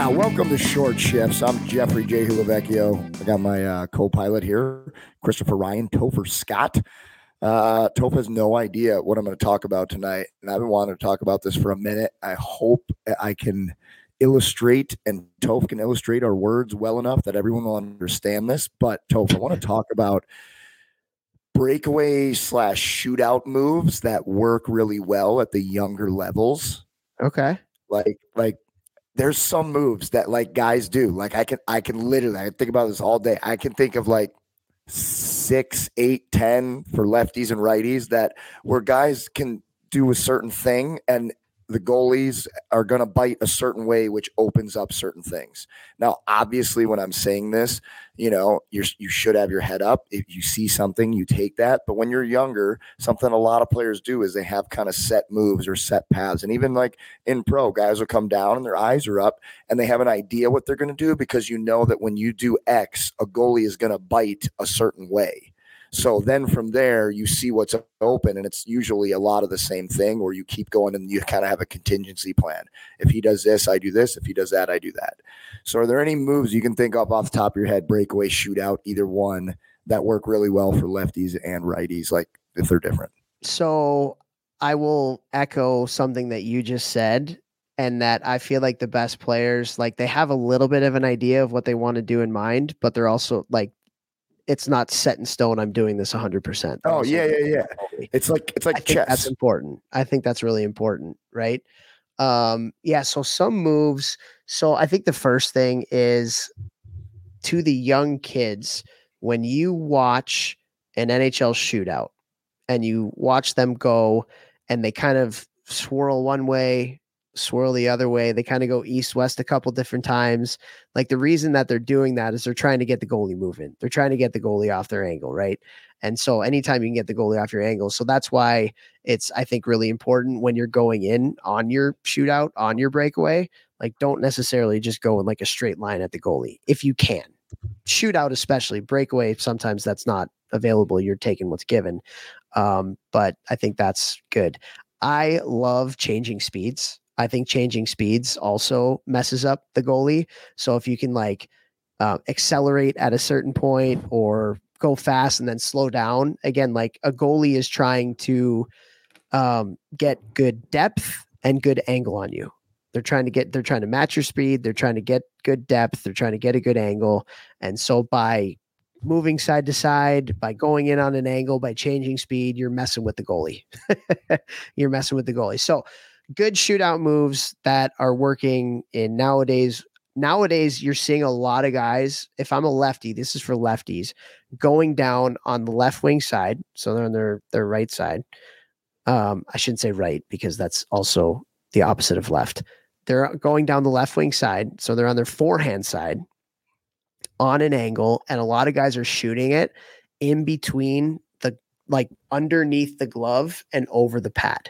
Yeah, welcome to Short Shifts. I'm Jeffrey J. Hulavecchio. I got my co-pilot here, Christopher Ryan, Topher Scott. Toph has no idea what I'm going to talk about tonight, and I've been wanting to talk about this for a minute. I hope I can illustrate, and Toph can illustrate our words well enough that everyone will understand this. But Toph, I want to talk about breakaway / shootout moves that work really well at the younger levels. Okay. Like there's some moves that like guys do. Like I can literally, I think about this all day. I can think of like 6, 8, 10 for lefties and righties that where guys can do a certain thing and the goalies are going to bite a certain way, which opens up certain things. Now, obviously, when I'm saying this, you should have your head up. If you see something, you take that. But when you're younger, something a lot of players do is they have kind of set moves or set paths. And even like in pro, guys will come down and their eyes are up and they have an idea what they're going to do because you know that when you do X, a goalie is going to bite a certain way. So then from there, you see what's open, and it's usually a lot of the same thing where you keep going and you kind of have a contingency plan. If he does this, I do this. If he does that, I do that. So are there any moves you can think of off the top of your head, breakaway, shootout, either one, that work really well for lefties and righties, like if they're different? So I will echo something that you just said, and that I feel like the best players, like they have a little bit of an idea of what they want to do in mind, but they're also like, it's not set in stone. I'm doing this 100%. Oh, yeah. It's like chess. That's important. I think that's really important, right? Yeah. So some moves. So I think the first thing is to the young kids, when you watch an NHL shootout and you watch them go and they kind of swirl one way, swirl the other way. They kind of go east west a couple different times. Like the reason that they're doing that is they're trying to get the goalie moving. They're trying to get the goalie off their angle, right? And so anytime you can get the goalie off your angle, so that's why it's, I think, really important when you're going in on your shootout, on your breakaway, like don't necessarily just go in like a straight line at the goalie if you can. Shootout, especially breakaway, sometimes that's not available. You're taking what's given. But I think that's good. I love changing speeds. I think changing speeds also messes up the goalie. So if you can like accelerate at a certain point or go fast and then slow down, again, like a goalie is trying to get good depth and good angle on you. They're trying to match your speed. They're trying to get good depth. They're trying to get a good angle. And so by moving side to side, by going in on an angle, by changing speed, you're messing with the goalie. You're messing with the goalie. So good shootout moves that are working in nowadays. Nowadays, you're seeing a lot of guys. If I'm a lefty, this is for lefties, going down on the left wing side. So they're on their right side. I shouldn't say right because that's also the opposite of left. They're going down the left wing side. So they're on their forehand side on an angle. And a lot of guys are shooting it in between like underneath the glove and over the pad.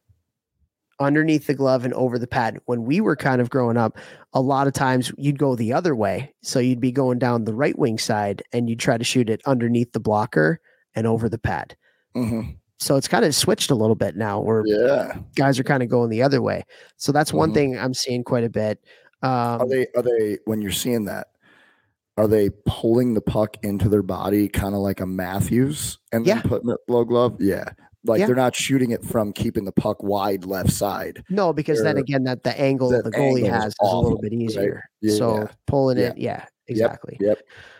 Underneath the glove and over the pad. When we were kind of growing up, a lot of times you'd go the other way. So you'd be going down the right wing side and you'd try to shoot it underneath the blocker and over the pad. Mm-hmm. So it's kind of switched a little bit now where guys are kind of going the other way. So that's one thing I'm seeing quite a bit. Are they, when you're seeing that, are they pulling the puck into their body kind of like a Matthews and then putting it low glove? Yeah. Like they're not shooting it from keeping the puck wide left side. No, because then again, that the angle the goalie has is a little bit easier. Right? Yeah, so pulling it, exactly. Yep.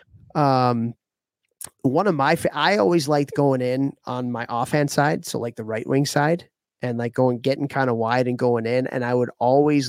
One of my, I always liked going in on my offhand side. So like the right wing side and like getting kind of wide and going in. And I would always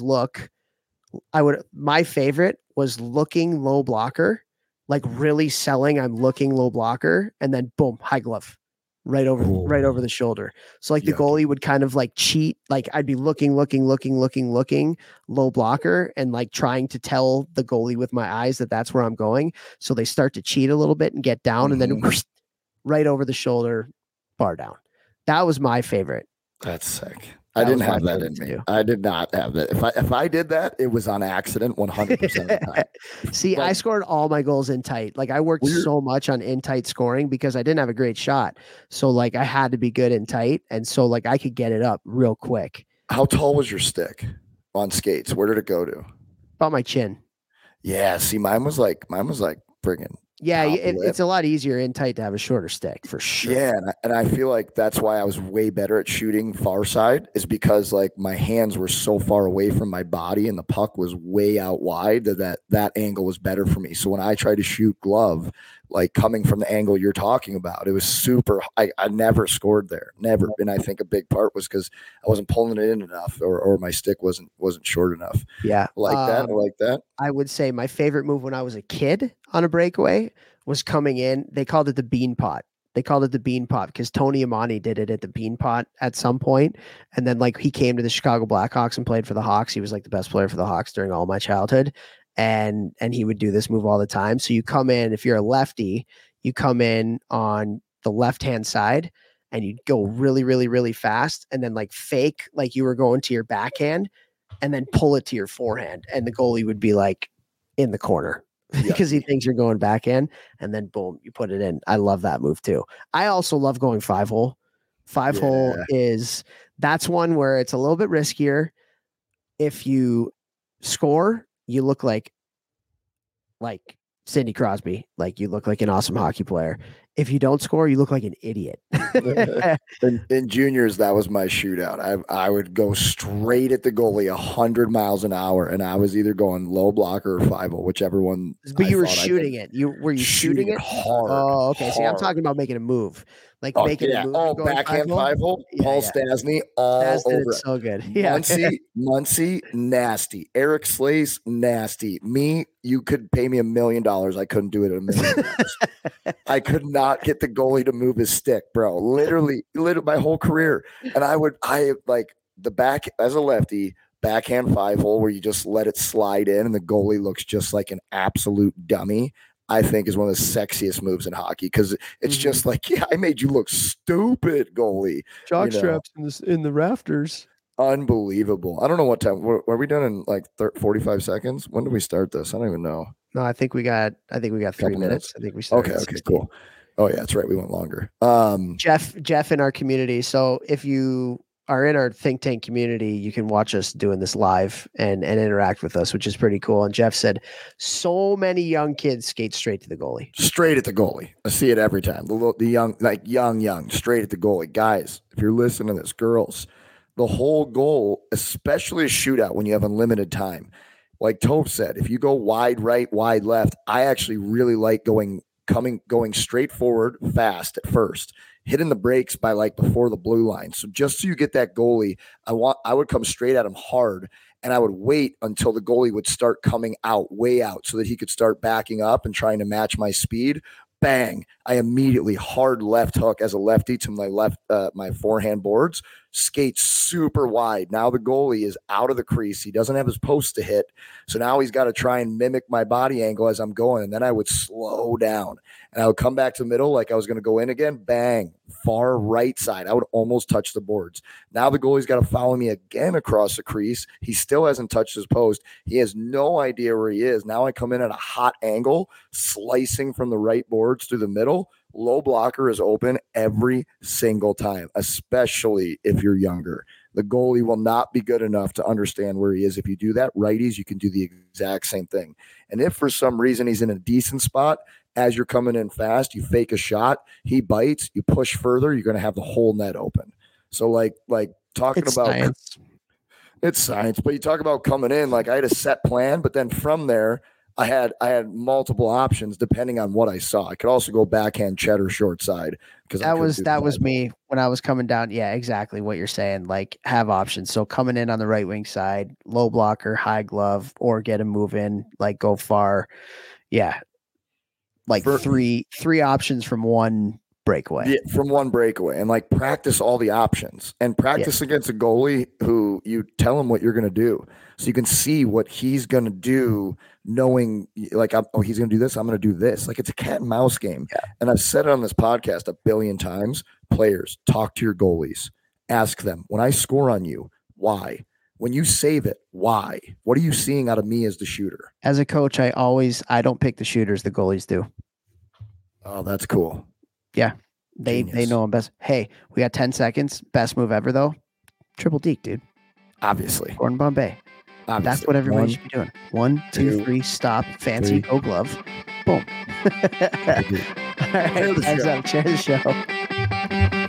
my favorite was looking low blocker, like really selling. I'm looking low blocker and then boom, high glove right over the shoulder. So like the goalie would kind of like cheat. Like I'd be looking low blocker and like trying to tell the goalie with my eyes that that's where I'm going. So they start to cheat a little bit and get down and then right over the shoulder, bar down. That was my favorite. That's sick. I didn't have that in me. I did not have that. If I did that, it was on accident 100% of the time. See, I scored all my goals in tight. Like I worked so much on in tight scoring because I didn't have a great shot. So like I had to be good in tight. And so like I could get it up real quick. How tall was your stick on skates? Where did it go to? about my chin. Yeah, see, mine was like friggin' Yeah, top lip. it's a lot easier in tight to have a shorter stick for sure. Yeah, and I feel like that's why I was way better at shooting far side, is because like my hands were so far away from my body and the puck was way out wide that angle was better for me. So when I tried to shoot glove, like coming from the angle you're talking about, it was super. I never scored there, never. And I think a big part was because I wasn't pulling it in enough, or my stick wasn't short enough. Yeah. Like that, like that. I would say my favorite move when I was a kid on a breakaway was coming in. They called it the bean pot. They called it the bean pot because Tony Amani did it at the bean pot at some point. And then like he came to the Chicago Blackhawks and played for the Hawks. He was like the best player for the Hawks during all my childhood. And he would do this move all the time. So you come in, if you're a lefty, you come in on the left-hand side and you go really, really, really fast and then like fake like you were going to your backhand and then pull it to your forehand. And the goalie would be like in the corner because he thinks you're going backhand. And then boom, you put it in. I love that move too. I also love going 5-hole. 5-hole that's one where it's a little bit riskier. If you score, you look like Sidney Crosby, like you look like an awesome hockey player. If you don't score, you look like an idiot. in juniors, that was my shootout. I would go straight at the goalie 100 miles an hour, and I was either going low blocker or 5-0, whichever one. But you were shooting it. Were you shooting it hard? Oh, okay. Hard. See, I'm talking about making a move. Like making a move. Oh, backhand 5-0. Paul Stastny all over it. So good. Yeah. Muncy, nasty. Eric Slace, nasty. Me, you could pay me $1 million. I couldn't do it at $1 million. I could not get the goalie to move his stick, bro. Literally my whole career. And I like the back as a lefty, backhand 5-hole where you just let it slide in and the goalie looks just like an absolute dummy. I think is one of the sexiest moves in hockey because it's just like, yeah, I made you look stupid, goalie. Jock straps in the rafters. Unbelievable. I don't know what time. Were we done in like 45 seconds? When did we start this? I don't even know. No, I think we got 3 minutes. I think we started. Okay, cool. Oh yeah, that's right. We went longer. Jeff in our community. So if you are in our think tank community, you can watch us doing this live and interact with us, which is pretty cool. And Jeff said, so many young kids skate straight to the goalie. Straight at the goalie. I see it every time. The young, straight at the goalie. Guys, if you're listening to this, girls, the whole goal, especially a shootout when you have unlimited time, like Tove said, if you go wide right, wide left, I actually really like going straight forward fast at first, hitting the brakes by like before the blue line. So just so you get that goalie, I would come straight at him hard and I would wait until the goalie would start coming out, way out, so that he could start backing up and trying to match my speed. Bang. I immediately hard left hook as a lefty to my left, my forehand boards, skate super wide. Now the goalie is out of the crease. He doesn't have his post to hit. So now he's got to try and mimic my body angle as I'm going. And then I would slow down and I would come back to the middle like I was going to go in again. Bang. Far right side. I would almost touch the boards. Now the goalie's got to follow me again across the crease. He still hasn't touched his post. He has no idea where he is. Now I come in at a hot angle, slicing from the right boards through the middle. Low blocker is open every single time, especially if you're younger. The goalie will not be good enough to understand where he is. If you do that, righties, you can do the exact same thing. And if for some reason he's in a decent spot, as you're coming in fast, you fake a shot, he bites, you push further, you're going to have the whole net open. So like talking it's about science. It's science, but you talk about coming in, like I had a set plan, but then from there, I had multiple options depending on what I saw. I could also go backhand cheddar short side because that was me when I was coming down. Yeah, exactly what you're saying. Like have options. So coming in on the right wing side, low blocker, high glove, or get a move in, like go far. Yeah. Like three options from one breakaway. Yeah, from one breakaway, and like practice all the options and practice against a goalie who you tell him what you're going to do. So you can see what he's going to do, knowing like, he's going to do this. I'm going to do this. Like it's a cat and mouse game. Yeah. And I've said it on this podcast 1 billion times. Players, talk to your goalies. Ask them, when I score on you, why? When you save it, why? What are you seeing out of me as the shooter? As a coach, I don't pick the shooters. The goalies do. Oh, that's cool. Yeah. They know them best. Hey, we got 10 seconds. Best move ever, though. Triple deke, dude. Obviously. Gordon Bombay. Obviously. That's what everybody One, should be doing. 1, 2, two, 3, stop, fancy, three. go glove. Boom. All right, Share the guys, show. share the show.